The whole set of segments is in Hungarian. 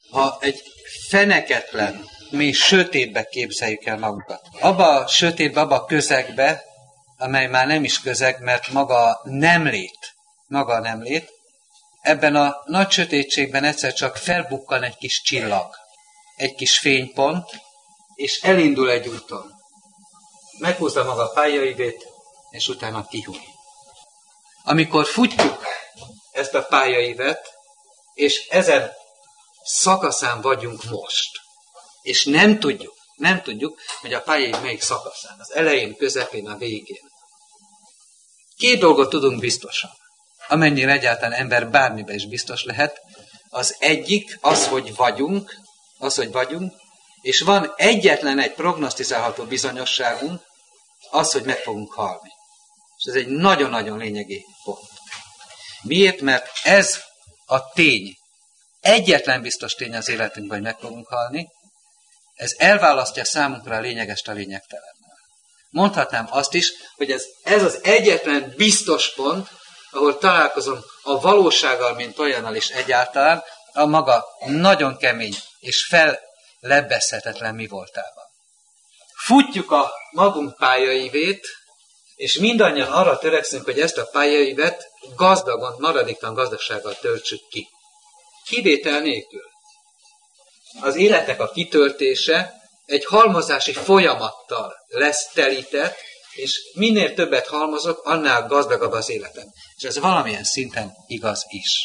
ha egy feneketlen, mi sötétbe képzeljük el magunkat. Abba a sötétbe, abba a közegbe, amely már nem is közeg, mert maga a nem lét, ebben a nagy sötétségben egyszer csak felbukkan egy kis csillag, egy kis fénypont, és elindul egy úton. Meghúzza maga a pályaivét, és utána kihúny. Amikor futjuk ezt a pályaívet, és ezen szakaszán vagyunk most, és nem tudjuk, hogy a pályaív melyik szakaszán, az elején, közepén, a végén. 2 dolgot tudunk biztosan, amennyire egyáltalán ember bármiben is biztos lehet. Az egyik az, hogy vagyunk, és van egyetlen egy prognosztizálható bizonyosságunk, az, hogy meg fogunk halni. És ez egy nagyon-nagyon lényegi pont. Miért? Mert ez a tény, egyetlen biztos tény az életünkben, hogy meg fogunk halni, ez elválasztja számunkra a lényegest a lényegtelennel. Mondhatnám azt is, hogy ez az egyetlen biztos pont, ahol találkozom a valósággal, mint olyannal is egyáltalán, a maga nagyon kemény és fellebbezhetetlen mi voltában. Futjuk a magunk pályaívét, és mindannyian arra törekszünk, hogy ezt a pályaívet gazdagon, maradéktalan gazdagsággal töltsük ki. Kivétel nélkül. Az életek a kitöltése egy halmozási folyamattal lesz telített, és minél többet halmozok, annál gazdagabb az életem. És ez valamilyen szinten igaz is.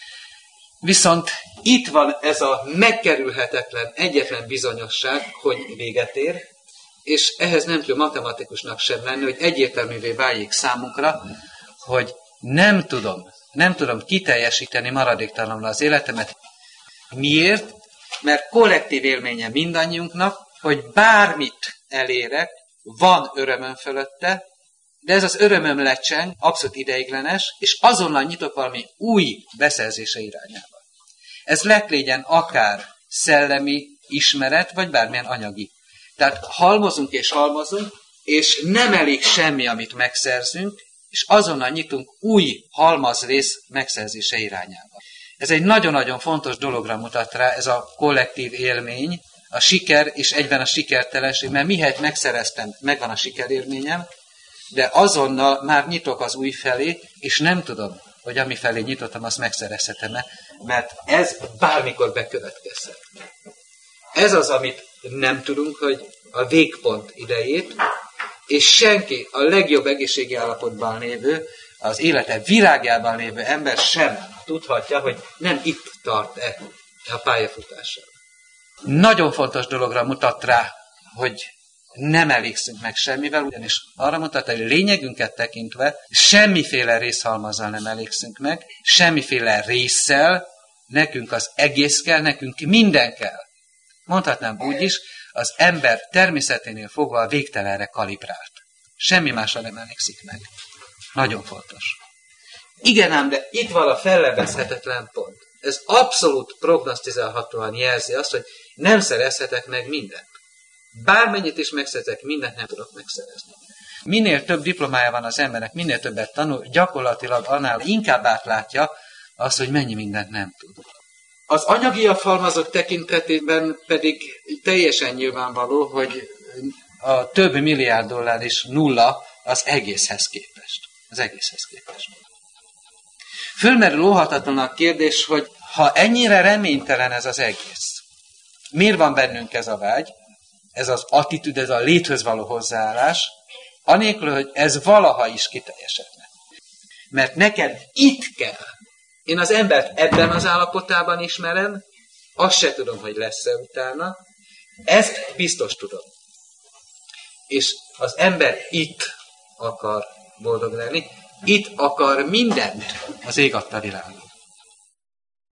Viszont itt van ez a megkerülhetetlen, egyetlen bizonyosság, hogy véget ér, és ehhez nem kell matematikusnak sem lenni, hogy egyértelművé váljék számunkra, hogy nem tudom kiteljesíteni maradéktalanul az életemet. Miért? Mert kollektív élménye mindannyiunknak, hogy bármit elérek, van örömöm fölötte, de ez az örömöm lecseng, abszolút ideiglenes, és azonnal nyitok valami új beszerzése irányába. Ez légyen akár szellemi ismeret, vagy bármilyen anyagi. Tehát halmozunk, és nem elég semmi, amit megszerzünk, és azonnal nyitunk új halmazrész megszerzése irányába. Ez egy nagyon-nagyon fontos dologra mutat rá, ez a kollektív élmény, a siker és egyben a sikertelenség, mert mihelyt megszereztem, megvan a sikerélményem, de azonnal már nyitok az új felé, és nem tudom, hogy ami felé nyitottam, azt megszerezhetem-e, mert ez bármikor bekövetkezhet. Ez az, amit nem tudunk, hogy a végpont idejét, és senki a legjobb egészségi állapotban lévő, az élete virágjában lévő ember sem tudhatja, hogy nem itt tart-e a pályafutásán. Nagyon fontos dologra mutat rá, hogy nem elégszünk meg semmivel, ugyanis arra mutat, hogy lényegünket tekintve semmiféle részhalmazzal nem elégszünk meg, semmiféle résszel, nekünk az egész kell, nekünk minden kell. Mondhatnám úgy is, az ember természeténél fogva a végtelenre kalibrált. Semmi másra nem elégszik meg. Nagyon fontos. Igen ám, de itt van a fellebbezhetetlen pont. Ez abszolút prognosztizálhatóan jelzi azt, hogy nem szerezhetek meg mindent. Bármennyit is megszerzek, mindent nem tudok megszerezni. Minél több diplomája van az embernek, minél többet tanul, gyakorlatilag annál inkább átlátja azt, hogy mennyi mindent nem tud. Az anyagiabb halmazok tekintetében pedig teljesen nyilvánvaló, hogy a több milliárd dollár is nulla az egészhez képest. Fölmerül óhatatlan a kérdés, hogy ha ennyire reménytelen ez az egész, miért van bennünk ez a vágy, ez az attitűd, ez a léthöz való hozzáállás, anélkül, hogy ez valaha is kiteljesedne. Mert neked itt kell. Én az embert ebben az állapotában ismerem, azt se tudom, hogy lesz-e utána, ezt biztos tudom. És az ember itt akar boldog lenni, itt akar mindent az ég adta világon.